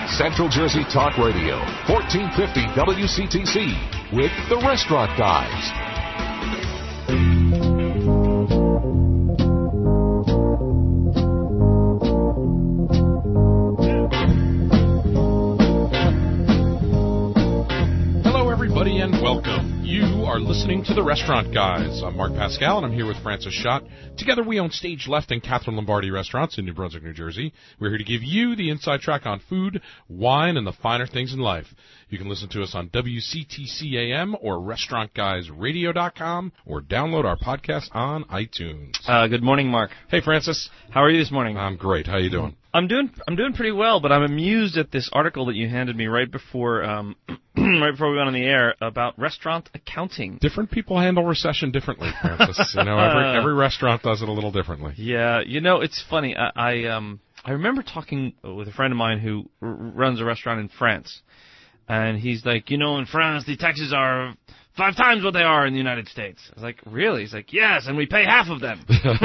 Central Jersey Talk Radio, 1450 WCTC, with the Restaurant Guys. Hello, everybody, and welcome. You are listening to the Restaurant Guys. I'm Mark Pascal, and I'm here with Francis Schott. Together, we own Stage Left and Catherine Lombardi restaurants in New Brunswick, New Jersey. We're here to give you the inside track on food, wine, and the finer things in life. You can listen to us on WCTC AM or RestaurantGuysRadio.com or download our podcast on iTunes. Good morning, Mark. Hey, Francis. How are you this morning? I'm great. How you doing? I'm doing pretty well, but I'm amused at this article that you handed me right before right before we went on the air about restaurant accounting. Different people handle recession differently, Francis. Every restaurant does it a little differently. Yeah, it's funny. I remember talking with a friend of mine who runs a restaurant in France, and he's like, in France the taxes are 5 times what they are in the United States. I was like, really? He's like, yes, and we pay half of them.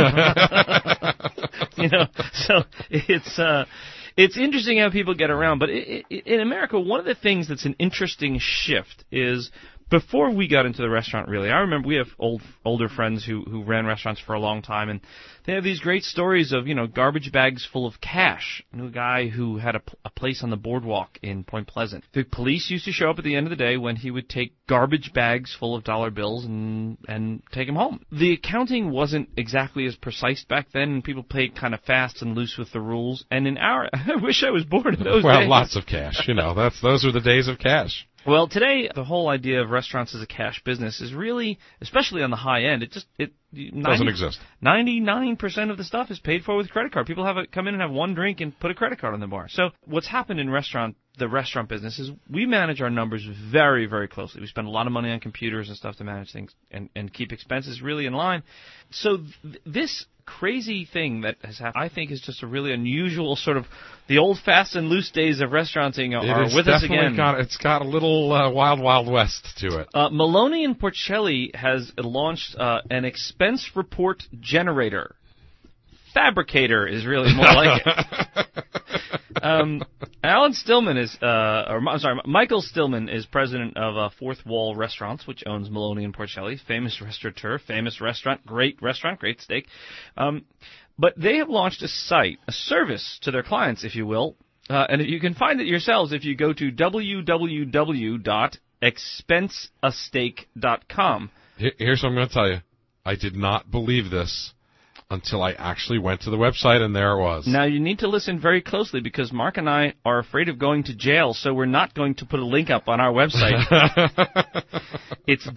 So it's interesting how people get around. But in America, one of the things that's an interesting shift is before we got into the restaurant, really, I remember we have older friends who ran restaurants for a long time, and they have these great stories of, garbage bags full of cash. I knew a guy who had a place on the boardwalk in Point Pleasant. The police used to show up at the end of the day when he would take garbage bags full of dollar bills and take them home. The accounting wasn't exactly as precise back then, and people played kind of fast and loose with the rules. And I wish I was born in those days. Well, lots of cash. Those are the days of cash. Well, today, the whole idea of restaurants as a cash business is really, especially on the high end, doesn't exist. 99% of the stuff is paid for with credit card. People come in and have one drink and put a credit card on the bar. So what's happened in the restaurant business is we manage our numbers very, very closely. We spend a lot of money on computers and stuff to manage things and keep expenses really in line. So this crazy thing that has happened, I think, is just a really unusual sort of the old fast and loose days of restauranting are with us again. It's got a little wild, wild west to it. Maloney and Porcelli has launched an expense report generator. Fabricator is really more like it. Michael Stillman is president of Fourth Wall Restaurants, which owns Maloney and Porcelli, famous restaurateur, famous restaurant, great steak. But they have launched a service to their clients, if you will, and you can find it yourselves if you go to www.expenseasteak.com. Here's what I'm going to tell you. I did not believe this until I actually went to the website, and there it was. Now, you need to listen very closely because Mark and I are afraid of going to jail, so we're not going to put a link up on our website. It's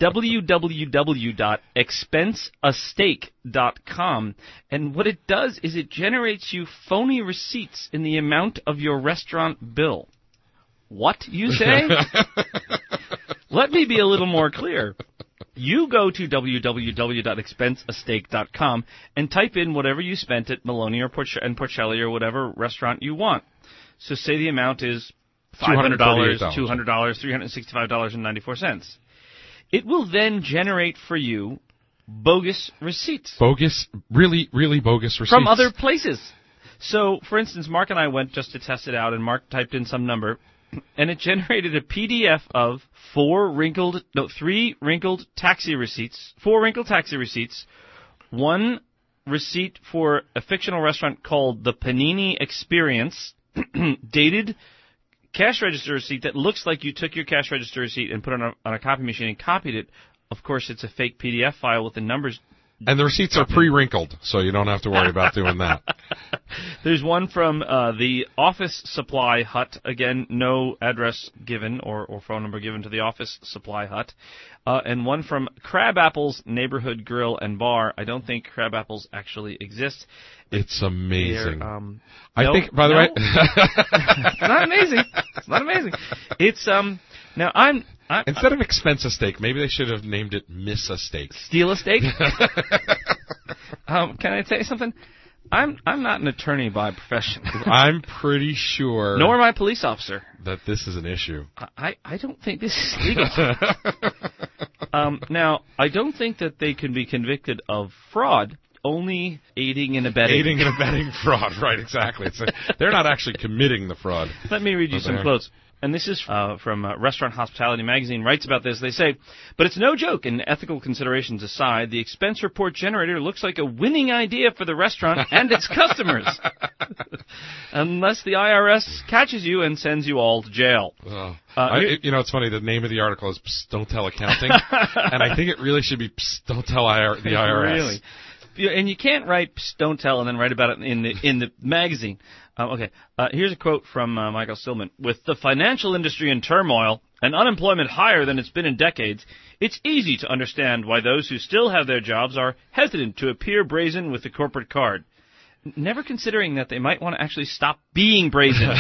www.expenseasteak.com, and what it does is it generates you phony receipts in the amount of your restaurant bill. What, you say? Let me be a little more clear. You go to www.expenseasteak.com and type in whatever you spent at Maloney and Porcelli or whatever restaurant you want. So say the amount is $500, $200, $365.94. It will then generate for you bogus receipts. Really bogus receipts. From other places. So, for instance, Mark and I went just to test it out, and Mark typed in some number, and it generated a PDF of 3 wrinkled taxi receipts, 4 wrinkled taxi receipts, 1 receipt for a fictional restaurant called the Panini Experience, dated cash register receipt that looks like you took your cash register receipt and put it on a copy machine and copied it. Of course, it's a fake PDF file with the numbers. And the receipts are pre-wrinkled, so you don't have to worry about doing that. There's one from the Office Supply Hut. Again, no address given or phone number given to the Office Supply Hut. And one from Crab Apple's Neighborhood Grill and Bar. I don't think Crab Apples actually exists. It's amazing. I think, by the way... It's not amazing. It's not amazing. It's, now I'm instead of Expense a Steak, maybe they should have named it Miss a Steak. Steal a Steak? Can I tell you something? I'm not an attorney by profession. I'm pretty sure... Nor am I a police officer. ...that this is an issue. I don't think this is legal. Now, I don't think that they can be convicted of fraud only aiding and abetting. Aiding and abetting fraud, right, exactly. They're not actually committing the fraud. Let me read you some quotes. And this is from Restaurant Hospitality Magazine, writes about this. They say, but it's no joke, and ethical considerations aside, the expense report generator looks like a winning idea for the restaurant and its customers. Unless the IRS catches you and sends you all to jail. It's funny, the name of the article is Psst, Don't Tell Accounting, and I think it really should be Psst, Don't Tell the IRS. Really? And you can't write Psst, Don't Tell and then write about it in the magazine. Here's a quote from Michael Stillman. With the financial industry in turmoil and unemployment higher than it's been in decades, it's easy to understand why those who still have their jobs are hesitant to appear brazen with the corporate card. Never considering that they might want to actually stop being brazen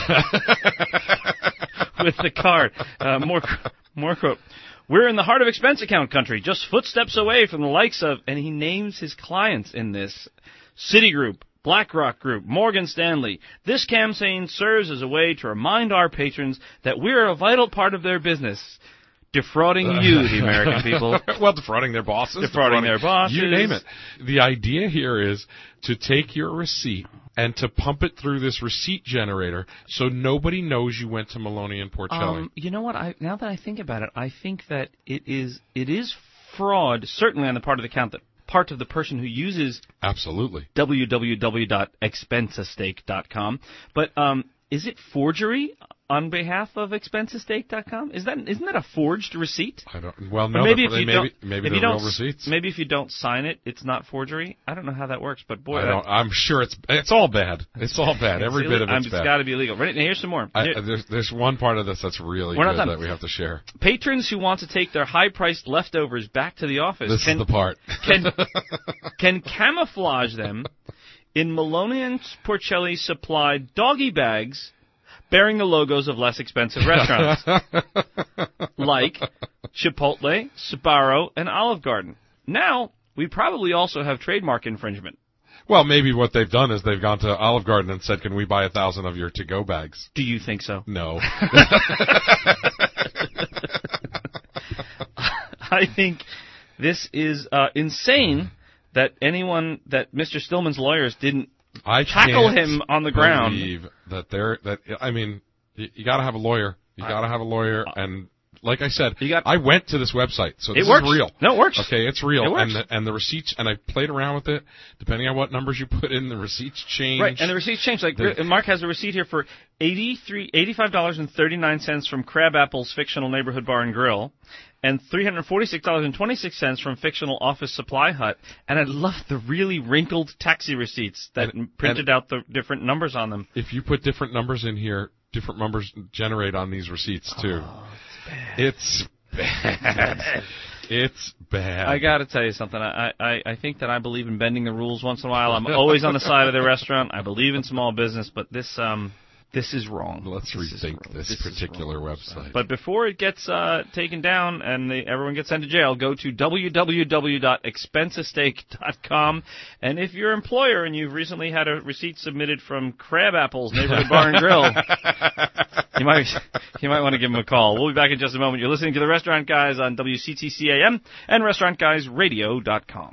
with the card. More quote. We're in the heart of expense account country, just footsteps away from the likes of, and he names his clients in this, Citigroup, BlackRock Group, Morgan Stanley. This campaign serves as a way to remind our patrons that we're a vital part of their business. Defrauding you, the American people. Well, defrauding their bosses. Defrauding their bosses. You name it. The idea here is to take your receipt and to pump it through this receipt generator so nobody knows you went to Maloney and Porcelli. You know what? Now that I think about it, I think that it is fraud, certainly on the part of the person who uses absolutely www.expensestake.com. But is it forgery on behalf of expensestake.com? Isn't that a forged receipt? I don't. Well, no. Maybe they're real receipts. Maybe if you don't sign it, it's not forgery. I don't know how that works, but boy, I'm sure it's all bad. It's all bad. Every bit of it's bad. It's got to be illegal. Right, now here's some more. There's one part of this that's really good that we have to share. Patrons who want to take their high-priced leftovers back to the office is the part. can camouflage them in Maloney and Porcelli supplied doggy bags bearing the logos of less expensive restaurants, like Chipotle, Sbarro, and Olive Garden. Now, we probably also have trademark infringement. Well, maybe what they've done is they've gone to Olive Garden and said, can we buy 1,000 of your to-go bags? Do you think so? No. I think this is insane that Mr. Stillman's lawyers didn't tackle him on the ground. You got to have a lawyer. You got to have a lawyer, and like I said, I went to this website, so this is real. No, it works. Okay, it's real. It works. And the receipts, and I played around with it. Depending on what numbers you put in, the receipts change. Right, and the receipts change. Like Mark has a receipt here for $85.39 from Crabapple's Fictional Neighborhood Bar and Grill, and $346.26 from Fictional Office Supply Hut. And I love the really wrinkled taxi receipts that printed out the different numbers on them. If you put different numbers in here, different numbers generate on these receipts too. It's bad. It's bad. I got to tell you something. I think that I believe in bending the rules once in a while. I'm always on the side of the restaurant. I believe in small business, but this is wrong. Let's rethink this particular website. But before it gets taken down and everyone gets sent to jail, go to www.expensestake.com. And if you're an employer and you've recently had a receipt submitted from Crabapple's Neighborhood Bar and Grill, you might want to give them a call. We'll be back in just a moment. You're listening to The Restaurant Guys on WCTC AM and RestaurantGuysRadio.com.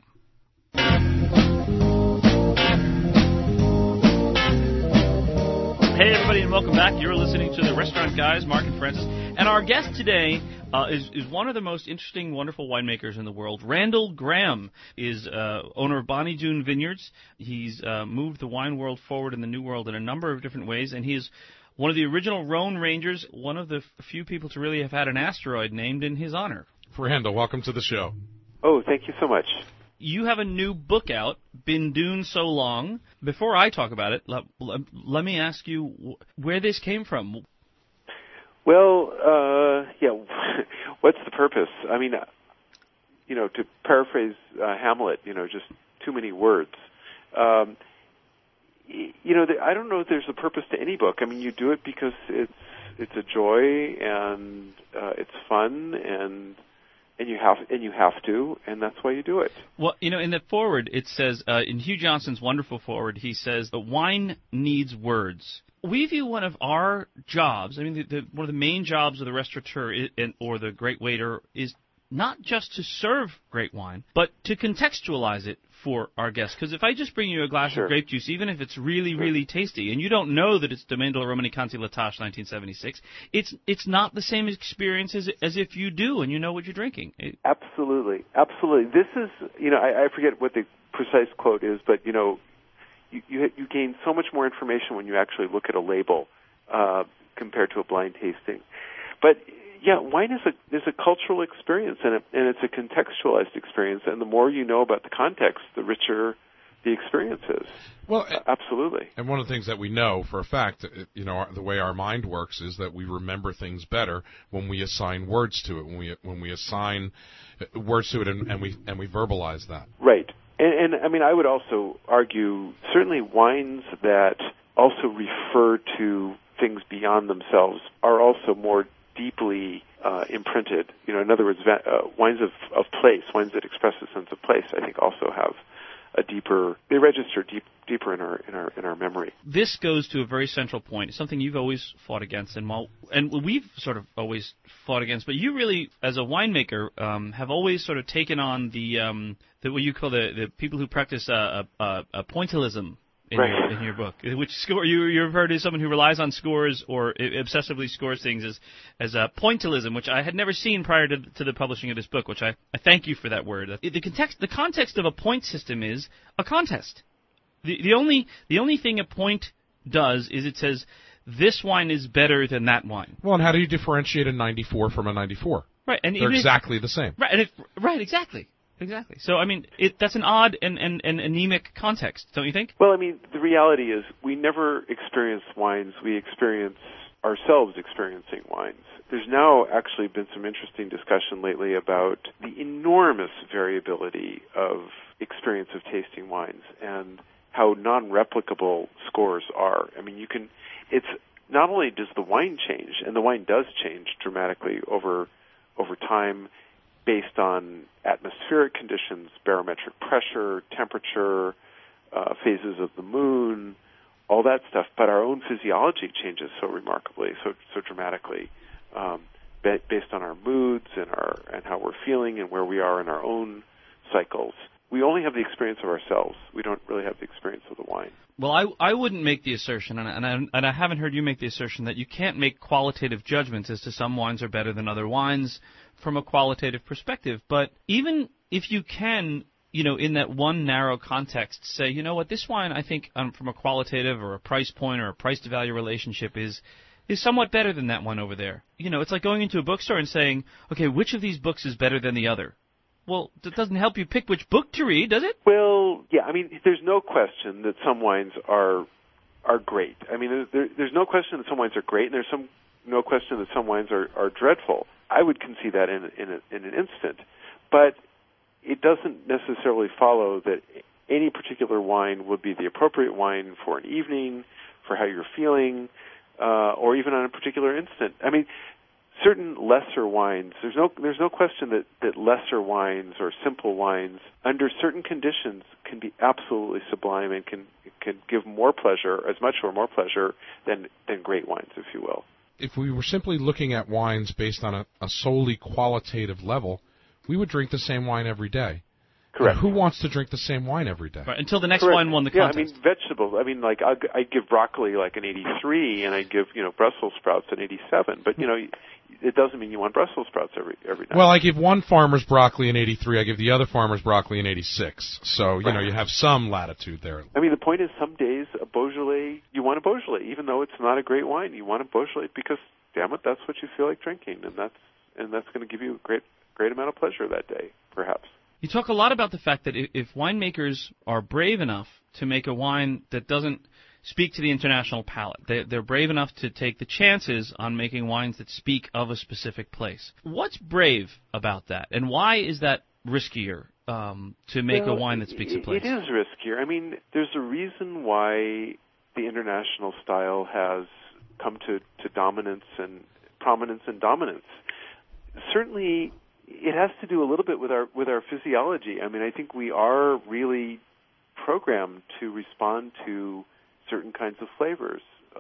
Hey, everybody, and welcome back. You're listening to The Restaurant Guys, Mark and Francis. And our guest today is one of the most interesting, wonderful winemakers in the world. Randall Graham is owner of Bonnie Doon Vineyards. He's moved the wine world forward in the New World in a number of different ways, and he is one of the original Rhone Rangers, one of the few people to really have had an asteroid named in his honor. Randall, welcome to the show. Oh, thank you so much. You have a new book out, Been Doon So Long. Before I talk about it, let me ask you where this came from. Well, what's the purpose? I mean, to paraphrase Hamlet, just too many words. I don't know if there's a purpose to any book. I mean, you do it because it's a joy and it's fun and you have to, and that's why you do it. Well, in the foreword, it says, in Hugh Johnson's wonderful foreword, he says, the wine needs words. We view one of our jobs, one of the main jobs of the restaurateur or the great waiter is not just to serve great wine, but to contextualize it for our guests. Because if I just bring you a glass of grape juice, even if it's really, really tasty, and you don't know that it's Domaine Romanée-Conti La Tâche 1976, it's not the same experience as if you do and you know what you're drinking. Absolutely. This is, I forget what the precise quote is, but, you gain so much more information when you actually look at a label compared to a blind tasting. But yeah, wine is a cultural experience, and it's a contextualized experience. And the more you know about the context, the richer the experience is. Well, absolutely. And one of the things that we know for a fact, the way our mind works is that we remember things better when we assign words to it. When we assign words to it, and we verbalize that. Right. And I mean, I would also argue certainly wines that also refer to things beyond themselves are also more deeply imprinted. In other words, wines of place, wines that express a sense of place, I think also have they register deeper in our memory. This goes to a very central point. It's something you've always fought against, and we've sort of always fought against. But you really, as a winemaker, have always sort of taken on the what you call the people who practice pointillism. In your book, which you're referred to as someone who relies on scores or obsessively scores things as a pointillism, which I had never seen prior to the publishing of this book, which I thank you for that word. The context of a point system is a contest. The only thing a point does is it says this wine is better than that wine. Well, and how do you differentiate a 94 from a 94? Right, and they're exactly the same. Right, exactly. Exactly. So, I mean, that's an odd and anemic context, don't you think? Well, I mean, the reality is we never experience wines. We experience ourselves experiencing wines. There's now actually been some interesting discussion lately about the enormous variability of experience of tasting wines and how non-replicable scores are. I mean, it's not only does the wine change, and the wine does change dramatically over time, based on atmospheric conditions, barometric pressure, temperature, phases of the moon, all that stuff. But our own physiology changes so remarkably, so dramatically, based on our moods and how we're feeling and where we are in our own cycles. We only have the experience of ourselves. We don't really have the experience of the wine. Well, I wouldn't make the assertion, and I haven't heard you make the assertion, that you can't make qualitative judgments as to some wines are better than other wines from a qualitative perspective. But even if you can, in that one narrow context, say, you know what, this wine, I think, from a qualitative or a price point or a price-to-value relationship is somewhat better than that one over there. It's like going into a bookstore and saying, okay, which of these books is better than the other? Well, that doesn't help you pick which book to read, does it? Well, yeah. I mean, there's no question that some wines are great. I mean, there's no question that some wines are great, and there's no question that some wines are dreadful. I would concede that in an instant. But it doesn't necessarily follow that any particular wine would be the appropriate wine for an evening, for how you're feeling, or even on a particular instant. I mean, certain lesser wines, there's no question that lesser wines or simple wines, under certain conditions, can be absolutely sublime and can give more pleasure, as much or more pleasure than great wines, if you will. If we were simply looking at wines based on a solely qualitative level, we would drink the same wine every day. Correct. But who wants to drink the same wine every day? Right, until the next wine won the contest. Yeah, I mean, vegetables. I mean, like, I'd give broccoli like an 83, and I'd give, Brussels sprouts an 87. But, it doesn't mean you want Brussels sprouts every night. Well, I give one farmer's broccoli an 83. I give the other farmer's broccoli an 86. So, you have some latitude there. I mean, the point is some days a Beaujolais, you want a Beaujolais. Even though it's not a great wine, you want a Beaujolais because, damn it, that's what you feel like drinking. And that's going to give you a great amount of pleasure that day, perhaps. You talk a lot about the fact that if winemakers are brave enough to make a wine that doesn't speak to the international palate, they're brave enough to take the chances on making wines that speak of a specific place. What's brave about that, and why is that riskier to make a wine that speaks of place? It is riskier. I mean, there's a reason why the international style has come to dominance and prominence and dominance. Certainly, it has to do a little bit with our physiology. I mean, I think we are really programmed to respond to certain kinds of flavors,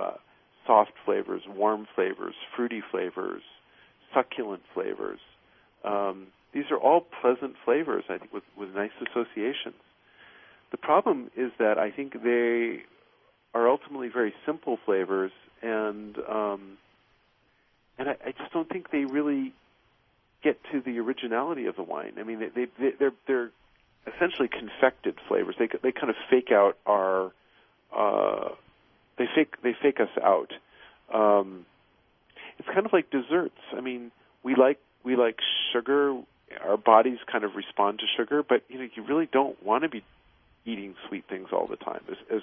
soft flavors, warm flavors, fruity flavors, succulent flavors. These are all pleasant flavors, I think, with nice associations. The problem is that I think they are ultimately very simple flavors, and I just don't think they really get to the originality of the wine. I mean, they're essentially confected flavors. They kind of fake out our they fake us out. It's kind of like desserts. I mean, we like sugar. Our bodies kind of respond to sugar, but you really don't want to be eating sweet things all the time. As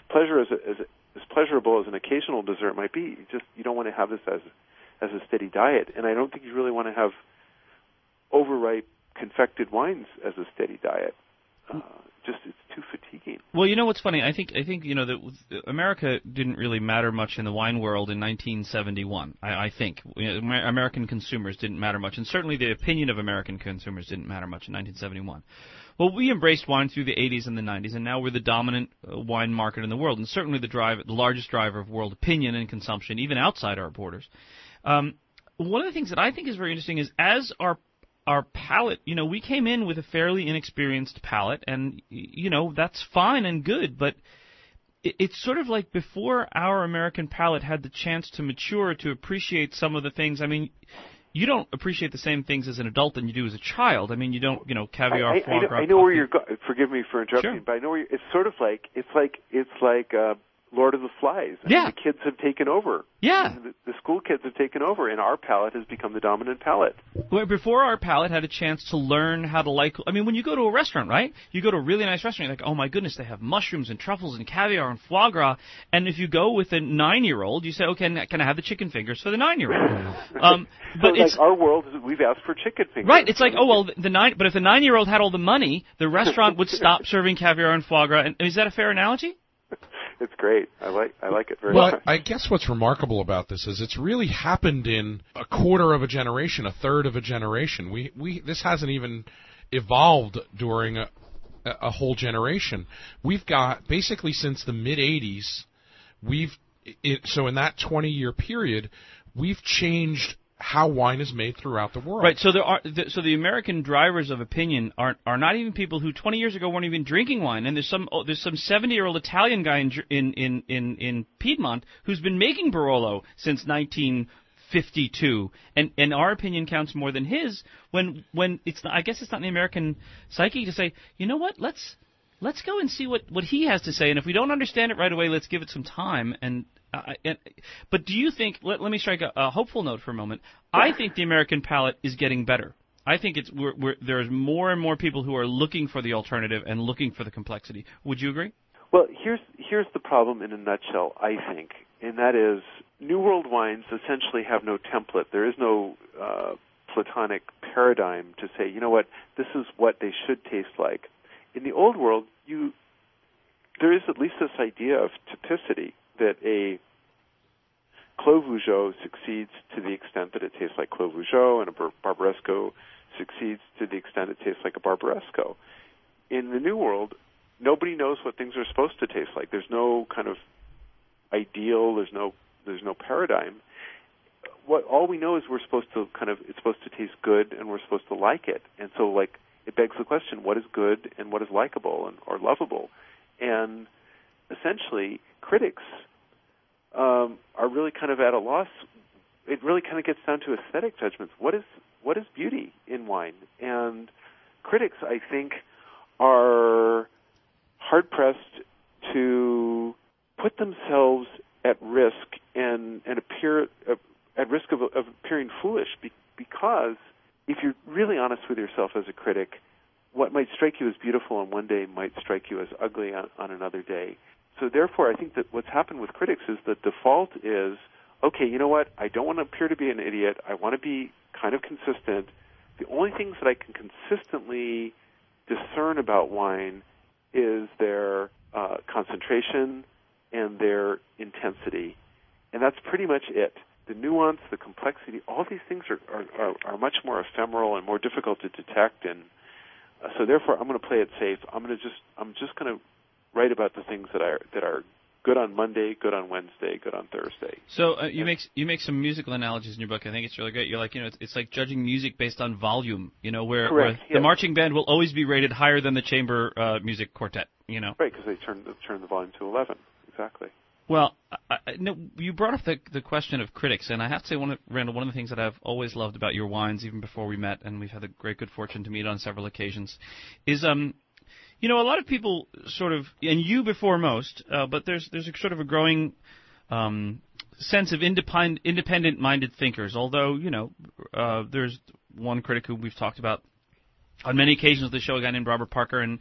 pleasurable as an occasional dessert might be, you don't want to have this as a steady diet. And I don't think you really want to have overripe confected wines as a steady diet. It's too fatiguing. Well, what's funny? I think that America didn't really matter much in the wine world in 1971. I think American consumers didn't matter much, and certainly the opinion of American consumers didn't matter much in 1971. Well, we embraced wine through the 80s and the 90s, and now we're the dominant wine market in the world, and certainly the largest driver of world opinion and consumption, even outside our borders. One of the things that I think is very interesting is as our palate, we came in with a fairly inexperienced palate, and, that's fine and good, but it's sort of like before our American palate had the chance to mature, to appreciate some of the things. I mean, you don't appreciate the same things as an adult than you do as a child. I mean, you don't, caviar, foie gras. I know where you're going. Forgive me for interrupting, sure. But I know where it's sort of like Lord of the Flies. I mean, the kids have taken over. Yeah. The school kids have taken over, and our palate has become the dominant palate. Where before our palate had a chance to learn how to like... I mean, when you go to a restaurant, right? You go to a really nice restaurant, you're like, oh my goodness, they have mushrooms and truffles and caviar and foie gras. And if you go with a 9-year-old, you say, okay, can I have the chicken fingers for the 9-year-old? But it's like our world, we've asked for chicken fingers. Right. It's like, but if the 9-year-old had all the money, the restaurant would stop serving caviar and foie gras. And is that a fair analogy? It's great. I like it very much. Well, I guess what's remarkable about this is it's really happened in a quarter of a generation, a third of a generation. This hasn't even evolved during a whole generation. We've got basically since the mid '80s, so in that 20-year period, we've changed how wine is made throughout the world. Right. So the American drivers of opinion are not even people who 20 years ago weren't even drinking wine. And there's some 70-year-old Italian guy in Piedmont who's been making Barolo since 1952, and our opinion counts more than his. When it's not, I guess it's not in the American psyche to say, you know what, let's go and see what he has to say, and if we don't understand it right away, let's give it some time. But do you think? Let me strike a hopeful note for a moment. I think the American palate is getting better. I think there's more and more people who are looking for the alternative and looking for the complexity. Would you agree? Well, here's the problem in a nutshell, I think, and that is New World wines essentially have no template. There is no Platonic paradigm to say, you know what, this is what they should taste like. In the Old World, there is at least this idea of typicity, that a Clos Vougeot succeeds to the extent that it tastes like Clos Vougeot, and a Barbaresco succeeds to the extent it tastes like a Barbaresco. In the New World, nobody knows what things are supposed to taste like. There's no kind of ideal. There's no paradigm. All we know is it's supposed to taste good, and we're supposed to like it. And so, it begs the question: what is good, and what is likable or lovable? And essentially, critics are really kind of at a loss. It really kind of gets down to aesthetic judgments. What is beauty in wine? And critics, I think, are hard-pressed to put themselves at risk and appear at risk of appearing foolish, because if you're really honest with yourself as a critic, what might strike you as beautiful on one day might strike you as ugly on another day. So therefore, I think that what's happened with critics is the default is, okay, you know what, I don't want to appear to be an idiot. I want to be kind of consistent. The only things that I can consistently discern about wine is their concentration and their intensity. And that's pretty much it. The nuance, the complexity, all these things are much more ephemeral and more difficult to detect. And so therefore, I'm going to play it safe. I'm just going to write about the things that are good on Monday, good on Wednesday, good on Thursday. So you make some musical analogies in your book. I think it's really great. You're like, it's like judging music based on volume. Where the marching band will always be rated higher than the chamber music quartet. Right, because they turn the volume to 11. Exactly. Well, you brought up the question of critics, and I have to say, Randall, one of the things that I've always loved about your wines, even before we met, and we've had the great good fortune to meet on several occasions, is a lot of people sort of, and you before most, but there's a sort of a growing sense of independent-minded thinkers. Although there's one critic who we've talked about on many occasions of the show, a guy named Robert Parker, and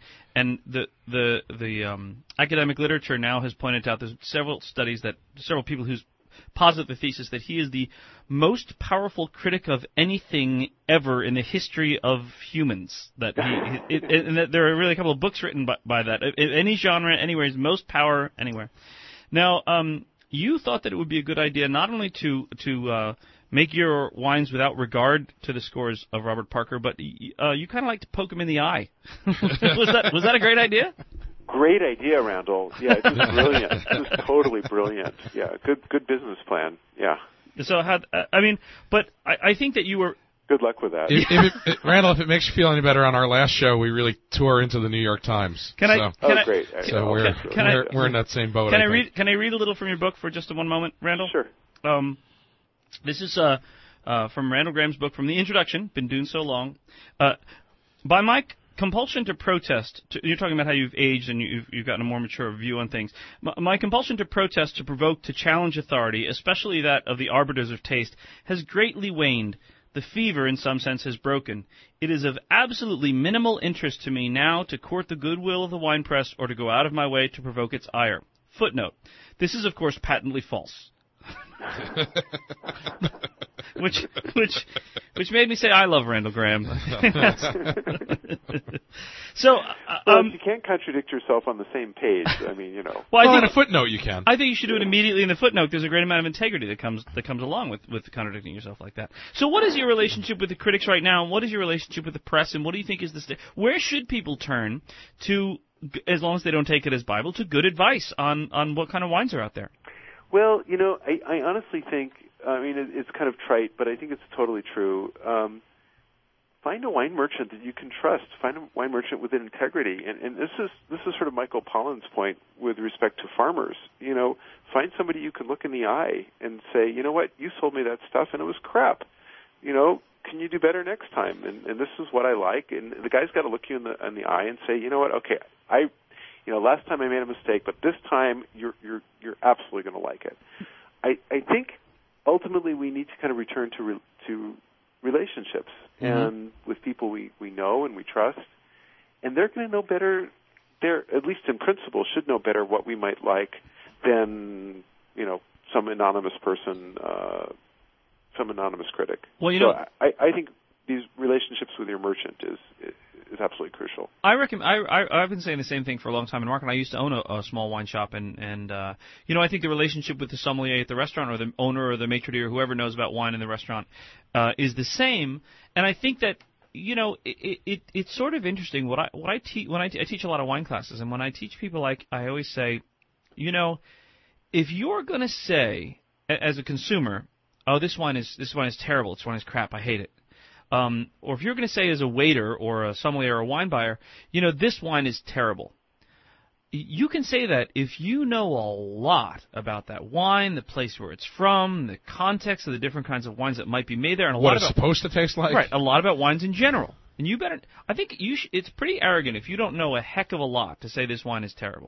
the academic literature now has pointed out there's several people who posit the thesis that he is the most powerful critic of anything ever in the history of humans. And that there are really a couple of books written by that. Any genre, anywhere, is most power anywhere. Now, you thought that it would be a good idea not only to make your wines without regard to the scores of Robert Parker, but you kind of like to poke him in the eye. Was that a great idea? Great idea, Randall. Yeah, it was brilliant. It was totally brilliant. Yeah, good business plan. Yeah. So but I think that you were. Good luck with that. Randall, if it makes you feel any better, on our last show we really tore into the New York Times. Great. So we're in that same boat. Can I read a little from your book for just one moment, Randall? Sure. This is from Randall Graham's book, from the introduction, Been Doing So Long. By my compulsion to protest, you're talking about how you've aged and you've gotten a more mature view on things. My compulsion to protest, to provoke, to challenge authority, especially that of the arbiters of taste, has greatly waned. The fever, in some sense, has broken. It is of absolutely minimal interest to me now to court the goodwill of the wine press or to go out of my way to provoke its ire. Footnote. This is, of course, patently false. which made me say I love Randall Graham. So, if you can't contradict yourself on the same page, Well, in a footnote you can. I think you should do it immediately in the footnote. There's a great amount of integrity that comes along with contradicting yourself like that. So, what is your relationship with the critics right now? And what is your relationship with the press? And what do you think is where should people turn to, as long as they don't take it as Bible, to good advice on what kind of wines are out there? Well, I honestly think, it's kind of trite, but I think it's totally true. Find a wine merchant that you can trust. Find a wine merchant with integrity. And this is sort of Michael Pollan's point with respect to farmers. Find somebody you can look in the eye and say, you know what, you sold me that stuff and it was crap. Can you do better next time? And this is what I like. And the guy's got to look you in the eye and say, you know what, okay, last time I made a mistake, but this time you're absolutely going to like it. I think ultimately we need to kind of return to relationships and with people we know and we trust, and they're going to know better. They're, at least in principle, should know better what we might like than some anonymous person, some anonymous critic. Well, I think these relationships with your merchant is absolutely crucial. I've been saying the same thing for a long time. And Mark and I used to own a small wine shop, and I think the relationship with the sommelier at the restaurant, or the owner or the maitre d' or whoever knows about wine in the restaurant, is the same. And I think that it's sort of interesting. What I teach when I teach a lot of wine classes, and when I teach people, I always say, if you're going to say as a consumer, oh, this wine is terrible, this wine is crap, I hate it. Or if you're going to say as a waiter or a sommelier or a wine buyer, this wine is terrible. You can say that if you know a lot about that wine, the place where it's from, the context of the different kinds of wines that might be made there, and what it's supposed to taste like. Right, a lot about wines in general. And you better, I think it's pretty arrogant if you don't know a heck of a lot to say this wine is terrible.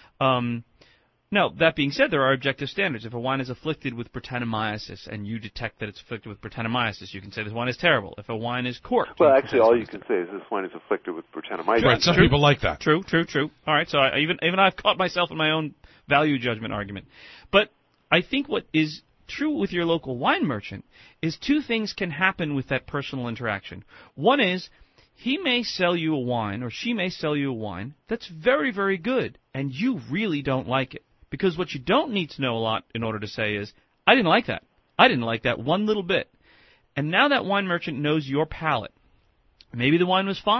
Now, that being said, there are objective standards. If a wine is afflicted with Brettanomyces and you detect that it's afflicted with Brettanomyces, you can say this wine is terrible. If a wine is corked... Well, actually, all you can say is this wine is afflicted with Brettanomyces. Right, some people like that. True. All right, so even I've caught myself in my own value judgment argument. But I think what is true with your local wine merchant is two things can happen with that personal interaction. One is, he may sell you a wine, or she may sell you a wine that's very, very good, and you really don't like it. Because what you don't need to know a lot in order to say is, I didn't like that. I didn't like that one little bit. And now that wine merchant knows your palate. Maybe the wine was fine,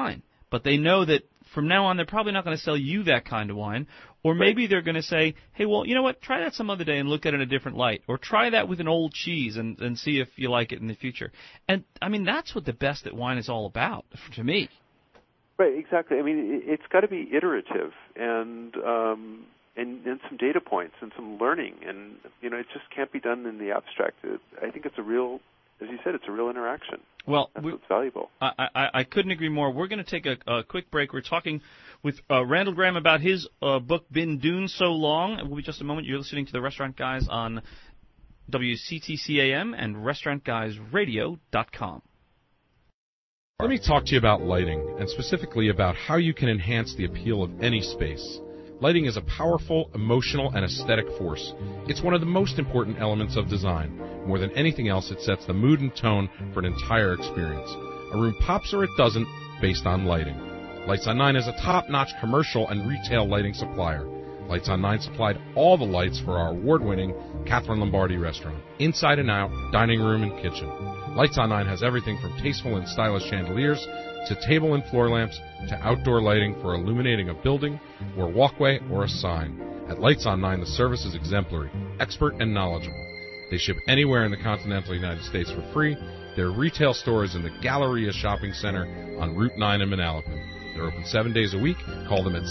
but they know that from now on they're probably not going to sell you that kind of wine. Or maybe they're going to say, hey, well, you know what, try that some other day and look at it in a different light. Or try that with an old cheese and see if you like it in the future. And, I mean, that's what the best at wine is all about, to me. Right, exactly. I mean, it's got to be iterative and some data points and some learning. And, you know, it just can't be done in the abstract. I think it's a real, as you said, it's a real interaction. Well, that's what's valuable. I couldn't agree more. We're going to take a quick break. We're talking with Randall Graham about his book, Been Doon So Long. It will be just a moment. You're listening to the Restaurant Guys on WCTC-AM and RestaurantGuysRadio.com. Let me talk to you about lighting, and specifically about how you can enhance the appeal of any space. Lighting is a powerful, emotional, and aesthetic force. It's one of the most important elements of design. More than anything else, it sets the mood and tone for an entire experience. A room pops or it doesn't, based on lighting. Lights on 9 is a top-notch commercial and retail lighting supplier. Lights on 9 supplied all the lights for our award-winning Catherine Lombardi restaurant, inside and out, dining room and kitchen. Lights on 9 has everything from tasteful and stylish chandeliers to table and floor lamps to outdoor lighting for illuminating a building or walkway or a sign. At Lights on 9, the service is exemplary, expert, and knowledgeable. They ship anywhere in the continental United States for free. Their retail store is in the Galleria Shopping Center on Route 9 in Manalapan. They're open 7 days a week. Call them at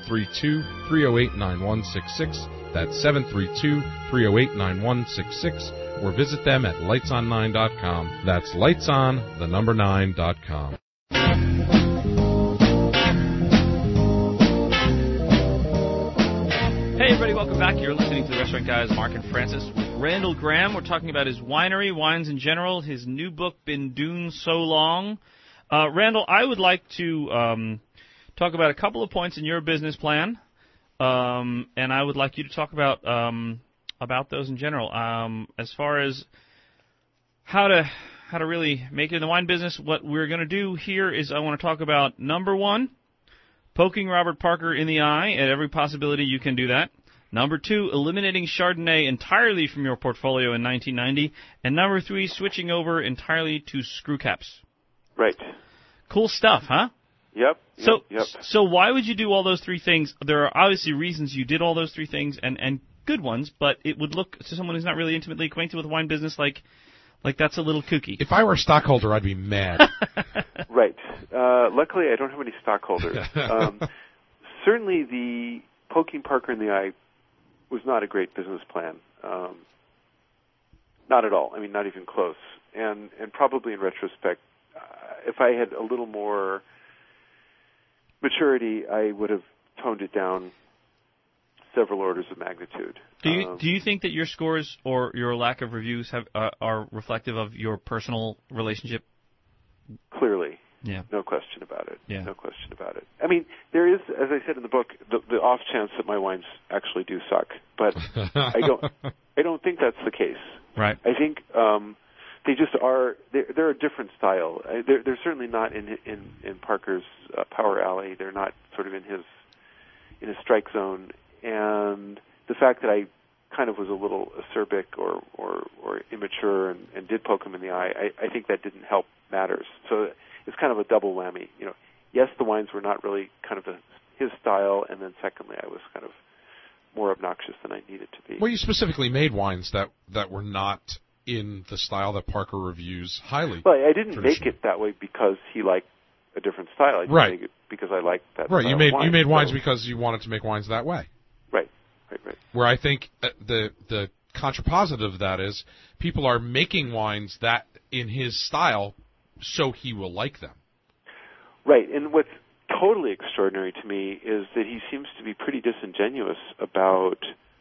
732-308-9166. That's 732-308-9166. Or visit them at lightson9.com. That's lightson9.com. Hey everybody, welcome back. You're listening to the Restaurant Guys, Mark and Francis, with Randall Graham. We're talking about his winery, wines in general, his new book, Been Doon So Long. Randall, I would like to talk about a couple of points in your business plan, and I would like you to talk about those in general. As far as how to really make it in the wine business, what we're going to do here is I want to talk about, number one, poking Robert Parker in the eye at every possibility you can do that. Number two, eliminating Chardonnay entirely from your portfolio in 1990. And number three, switching over entirely to screw caps. Right. Cool stuff, huh? Yep. So why would you do all those three things? There are obviously reasons you did all those three things, and good ones, but it would look to someone who's not really intimately acquainted with the wine business like that's a little kooky. If I were a stockholder, I'd be mad. Right. Luckily, I don't have any stockholders. Certainly, the poking Parker in the eye was not a great business plan. Not at all. I mean, not even close. And probably in retrospect, if I had a little more maturity, I would have toned it down several orders of magnitude. Do you think that your scores or your lack of reviews are reflective of your personal relationship? Clearly. Yeah. No question about it. Yeah. No question about it. I mean, there is, as I said in the book, the off chance that my wines actually do suck, but I don't think that's the case. Right. I think they just are. They're a different style. They're certainly not in Parker's power alley. They're not sort of in his strike zone. And the fact that I kind of was a little acerbic or immature and did poke him in the eye, I think that didn't help matters. So it's kind of a double whammy. You know, yes, the wines were not really kind of his style, and then secondly, I was kind of more obnoxious than I needed to be. Well, you specifically made wines that were not in the style that Parker reviews highly. Well, I didn't make it that way because he liked a different style. I didn't make it because I liked that style. Right, you made wines because you wanted to make wines that way. Right. Where I think the contrapositive of that is people are making wines that in his style so he will like them. Right, and what's totally extraordinary to me is that he seems to be pretty disingenuous about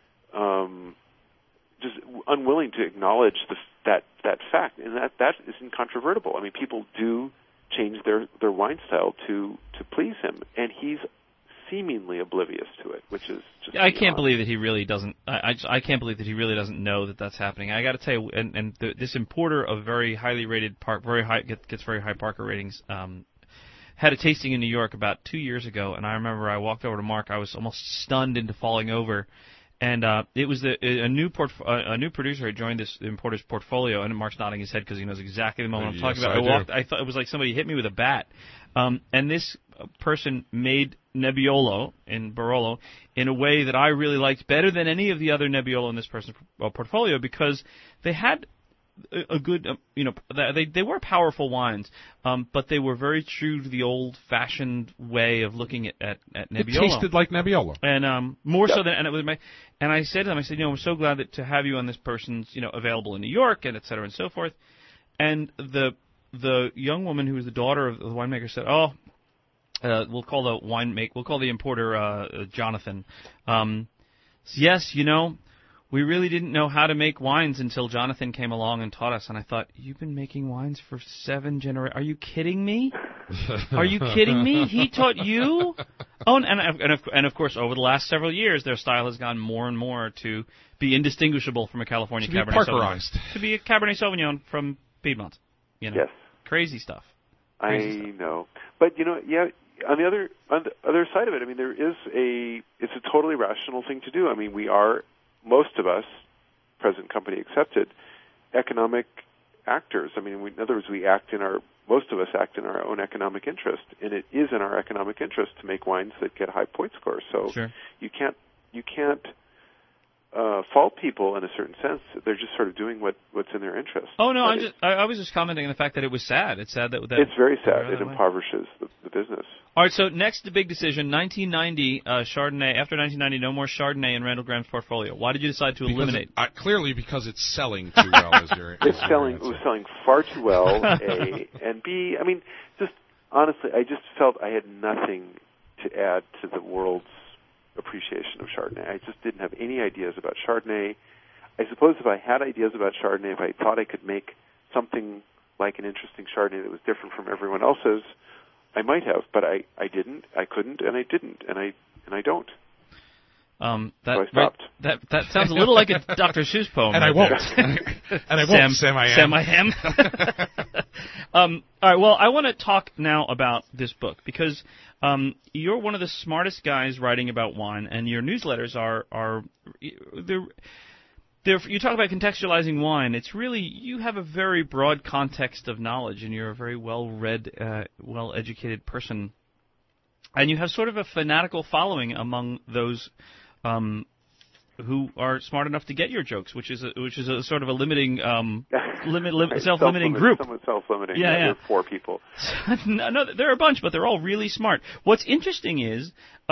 just unwilling to acknowledge that fact, and that is incontrovertible. I mean, people do change their wine style to please him, and he's seemingly oblivious to it, which is just. I can't believe that he really doesn't. I can't believe that he really doesn't know that that's happening. I got to tell you, this importer of very highly rated gets very high Parker ratings. Had a tasting in New York about 2 years ago, and I remember I walked over to Mark. I was almost stunned into falling over, And it was a new producer had joined this Importer's portfolio, and Mark's nodding his head because he knows exactly the moment I'm talking about. I thought it was like somebody hit me with a bat. And this person made Nebbiolo in Barolo in a way that I really liked better than any of the other Nebbiolo in this person's portfolio, because they had a good, they were powerful wines, but they were very true to the old-fashioned way of looking at Nebbiolo. It tasted like Nebbiolo, and more so than. And I said to them, I'm so glad to have you on this person's, available in New York, and et cetera and so forth. And the young woman who was the daughter of the winemaker said, we'll call the importer Jonathan. Yes, we really didn't know how to make wines until Jonathan came along and taught us. And I thought, you've been making wines for 7 generations? Are you kidding me? Are you kidding me? He taught you? Oh, and of course, over the last several years, their style has gone more and more to be indistinguishable from a California Cabernet Sauvignon. To be a Cabernet Sauvignon from Piedmont. Yes. Crazy stuff. I know. But, on the other side of it, it's a totally rational thing to do. We are, most of us, present company accepted, economic actors. In other words, most of us act in our own economic interest, and it is in our economic interest to make wines that get high point scores. So sure. You can't fault people in a certain sense. They're just sort of doing what's in their interest. Oh no, I was just commenting on the fact that it was sad. It's sad that it's very sad. It impoverishes the business. All right, so next, the big decision: 1990 Chardonnay. After 1990, no more Chardonnay in Randall Graham's portfolio. Why did you decide to eliminate? Clearly, because it's selling too well. It was selling far too well. A and B. Just honestly, I just felt I had nothing to add to the world's appreciation of Chardonnay. I just didn't have any ideas about Chardonnay. I suppose if I had ideas about Chardonnay, if I thought I could make something like an interesting Chardonnay that was different from everyone else's, I might have, but I didn't, I couldn't, and I didn't, and I don't. So I stopped. That sounds a little like a Dr. Seuss poem. And I won't. And I won't. Sam I am. All right. Well, I want to talk now about this book because you're one of the smartest guys writing about wine, and your newsletters are you talk about contextualizing wine. It's really, you have a very broad context of knowledge, and you're a very well-read, well-educated person, and you have sort of a fanatical following among those who are smart enough to get your jokes, which is a sort of a limiting, self-limiting group. Somewhat self-limiting. Yeah. There are 4 people. No, there are a bunch, but they're all really smart. What's interesting is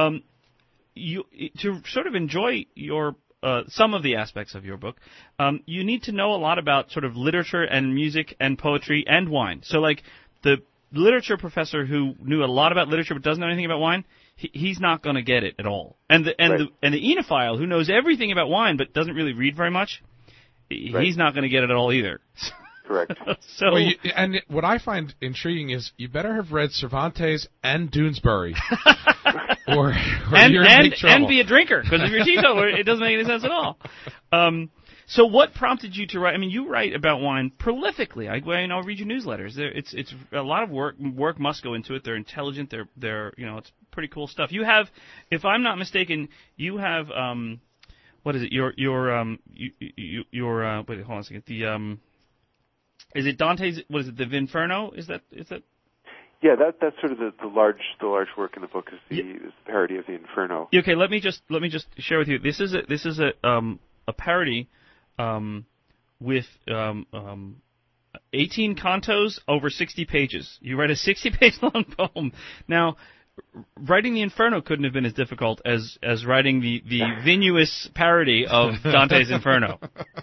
to sort of enjoy your some of the aspects of your book, you need to know a lot about sort of literature and music and poetry and wine. So, like the literature professor who knew a lot about literature but doesn't know anything about wine, he's not going to get it at all. And the enophile who knows everything about wine but doesn't really read very much, he's not going to get it at all either. Correct. So, and what I find intriguing is you better have read Cervantes and Doonesbury, or you're in big trouble. And be a drinker, because if you're teetotaler, it doesn't make any sense at all. So what prompted you to write? You write about wine prolifically. I'll read your newsletters. It's a lot of work. Work must go into it. They're intelligent. They're it's pretty cool stuff. You have, if I'm not mistaken, you have what is it? Your wait, hold on a second. Is it Dante's? What is it? The Vinferno? Is that? Yeah, that's sort of the large work in the book is the parody of the Inferno. Okay, let me just share with you. This is a parody with 18 cantos over 60 pages. You write a 60-page long poem. Now, writing the Inferno couldn't have been as difficult as writing the vinuous parody of Dante's Inferno.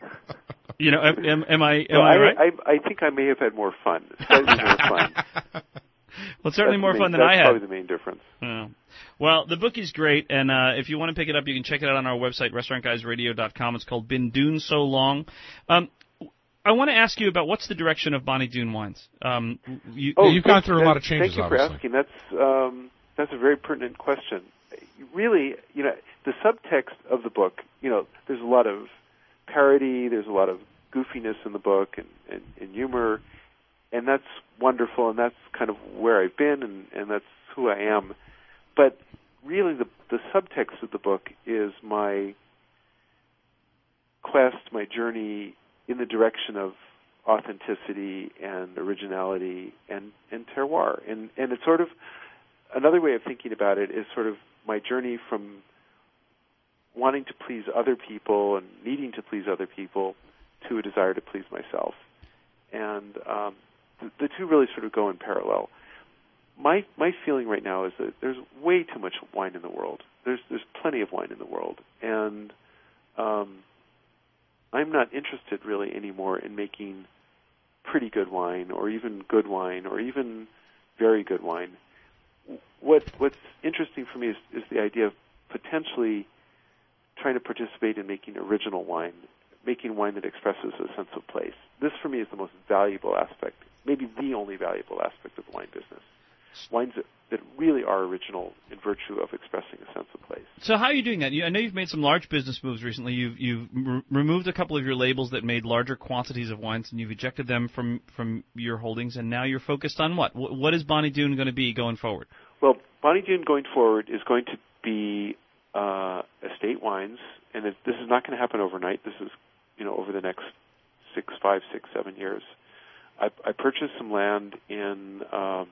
Am I right? I think I may have had more fun. Slightly more fun. Well, certainly more fun than I had. That's probably the main difference. Well, the book is great, and if you want to pick it up, you can check it out on our website, restaurantguysradio.com. It's called Been Doon So Long. I want to ask you about what's the direction of Bonnie Doon Wines. You've gone through a lot of changes, obviously. Thank you for asking. That's a very pertinent question. Really, the subtext of the book, there's a lot of parody, there's a lot of goofiness in the book and humor, and that's wonderful, and that's kind of where I've been, and that's who I am. But really, the subtext of the book is my quest, my journey in the direction of authenticity and originality and terroir. And it's sort of, another way of thinking about it is sort of my journey from wanting to please other people and needing to please other people to a desire to please myself. And the two really sort of go in parallel. My feeling right now is that there's way too much wine in the world. There's plenty of wine in the world. And I'm not interested really anymore in making pretty good wine or even good wine or even very good wine. What's interesting for me is the idea of potentially trying to participate in making original wine, making wine that expresses a sense of place. This, for me, is the most valuable aspect, maybe the only valuable aspect of the wine business. Wines that really are original in virtue of expressing a sense of place. So how are you doing that? I know you've made some large business moves recently. You've removed a couple of your labels that made larger quantities of wines, and you've ejected them from your holdings, and now you're focused on what? What is Bonnie Doon going to be going forward? Well, Bonnie Doon going forward is going to be estate wines, and this is not going to happen overnight. This is, over the next 5, 6, 7 years. I purchased some land in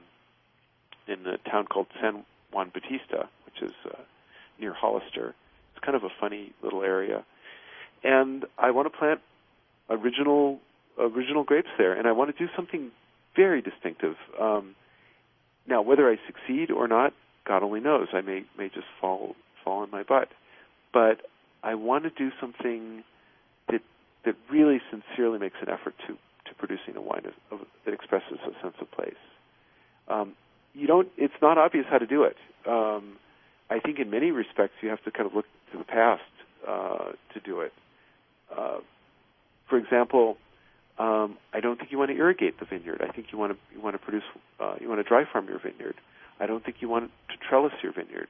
a town called San Juan Bautista, which is near Hollister. It's kind of a funny little area. And I want to plant original grapes there, and I want to do something very distinctive. Now, whether I succeed or not, God only knows. I may just fall on my butt. But I want to do something that really sincerely makes an effort to producing a wine that expresses a sense of place. It's not obvious how to do it. I think in many respects you have to kind of look to the past to do it. For example, I don't think you want to irrigate the vineyard. I think you want to produce. You want to dry farm your vineyard. I don't think you want to trellis your vineyard.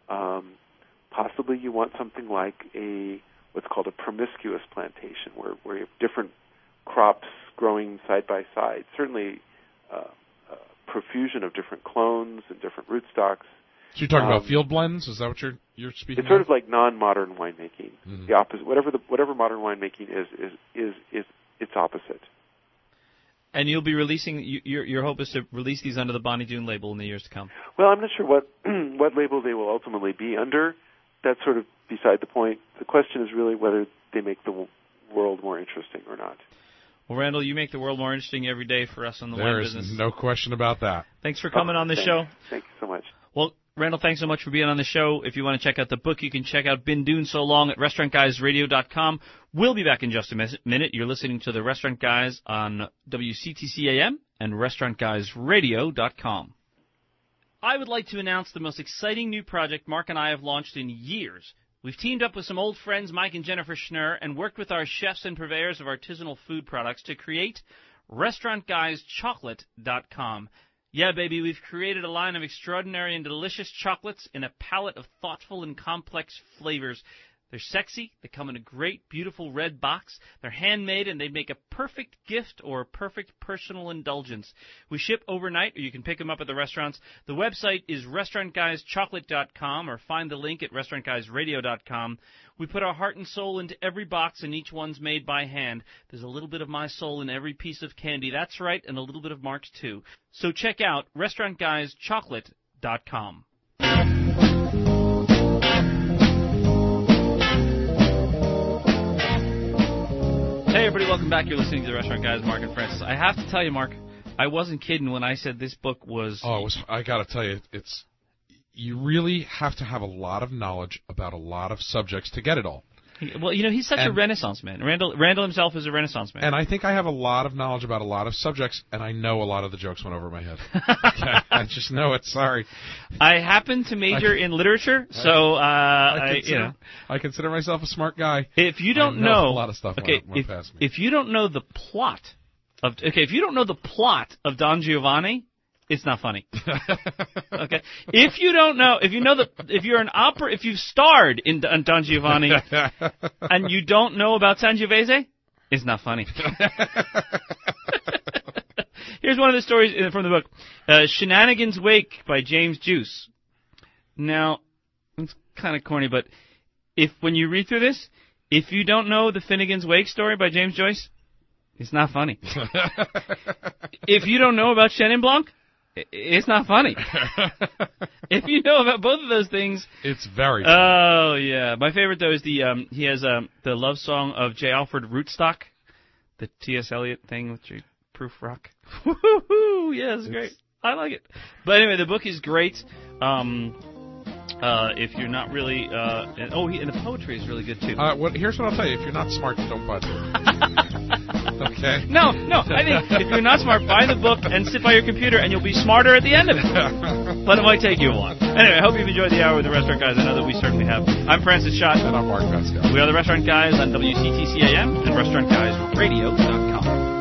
Possibly you want something like what's called a promiscuous plantation, where you have different crops growing side by side. Certainly, profusion of different clones and different rootstocks. So you're talking about field blends? Is that what you're speaking It's sort of? of like non-modern winemaking. Mm-hmm. The opposite. Whatever modern winemaking is its opposite. And you'll be releasing. Your hope is to release these under the Bonnie Doon label in the years to come. Well, I'm not sure what label they will ultimately be under. That's sort of beside the point. The question is really whether they make the world more interesting or not. Well, Randall, you make the world more interesting every day for us on the wine business. There is no question about that. Thanks for coming on the show. Thank you so much. Well, Randall, thanks so much for being on the show. If you want to check out the book, you can check out Bin Doon So Long at restaurantguysradio.com. We'll be back in just a minute. You're listening to the Restaurant Guys on WCTC AM and restaurantguysradio.com. I would like to announce the most exciting new project Mark and I have launched in years. We've teamed up with some old friends, Mike and Jennifer Schnurr, and worked with our chefs and purveyors of artisanal food products to create RestaurantGuysChocolate.com. Yeah, baby, we've created a line of extraordinary and delicious chocolates in a palette of thoughtful and complex flavors. They're sexy, they come in a great, beautiful red box, they're handmade, and they make a perfect gift or a perfect personal indulgence. We ship overnight, or you can pick them up at the restaurants. The website is restaurantguyschocolate.com, or find the link at restaurantguysradio.com. We put our heart and soul into every box, and each one's made by hand. There's a little bit of my soul in every piece of candy. That's right, and a little bit of Mark's too. So check out restaurantguyschocolate.com. Hey everybody, welcome back. You're listening to the Restaurant Guys, Mark and Francis. I have to tell you, Mark, I wasn't kidding when I said this book was... Oh, I got to tell you, you really have to have a lot of knowledge about a lot of subjects to get it all. Well, he's such a Renaissance man. Randall himself is a Renaissance man. And I think I have a lot of knowledge about a lot of subjects, and I know a lot of the jokes went over my head. I just know it. Sorry. I happen to major in literature, so I consider myself a smart guy. If you don't know a lot of stuff went past me. If you don't know the plot of Don Giovanni, it's not funny. Okay. If you've starred in Don Giovanni and you don't know about Sangiovese, it's not funny. Here's one of the stories from the book, Shenanigans Wake by James Juice. Now, it's kind of corny, but when you read through this, If you don't know the Finnegan's Wake story by James Joyce, it's not funny. If you don't know about Chenin Blanc, it's not funny. If you know about both of those things, it's very funny. Oh, yeah. My favorite, though, is he has the love song of J. Alfred Rootstock, the T.S. Eliot thing with proof rock. Woo-hoo-hoo. Yeah, it's great. I like it. But anyway, the book is great. If you're not really... and the poetry is really good, too. Here's what I'll tell you. If you're not smart, don't buy the book. Okay? No. I think if you're not smart, buy the book and sit by your computer, and you'll be smarter at the end of it. But it might take you a while. Anyway, I hope you've enjoyed the hour with the Restaurant Guys. I know that we certainly have. I'm Francis Schott. And I'm Mark Pascal. We are the Restaurant Guys on WCTC AM and RestaurantGuysRadio.com.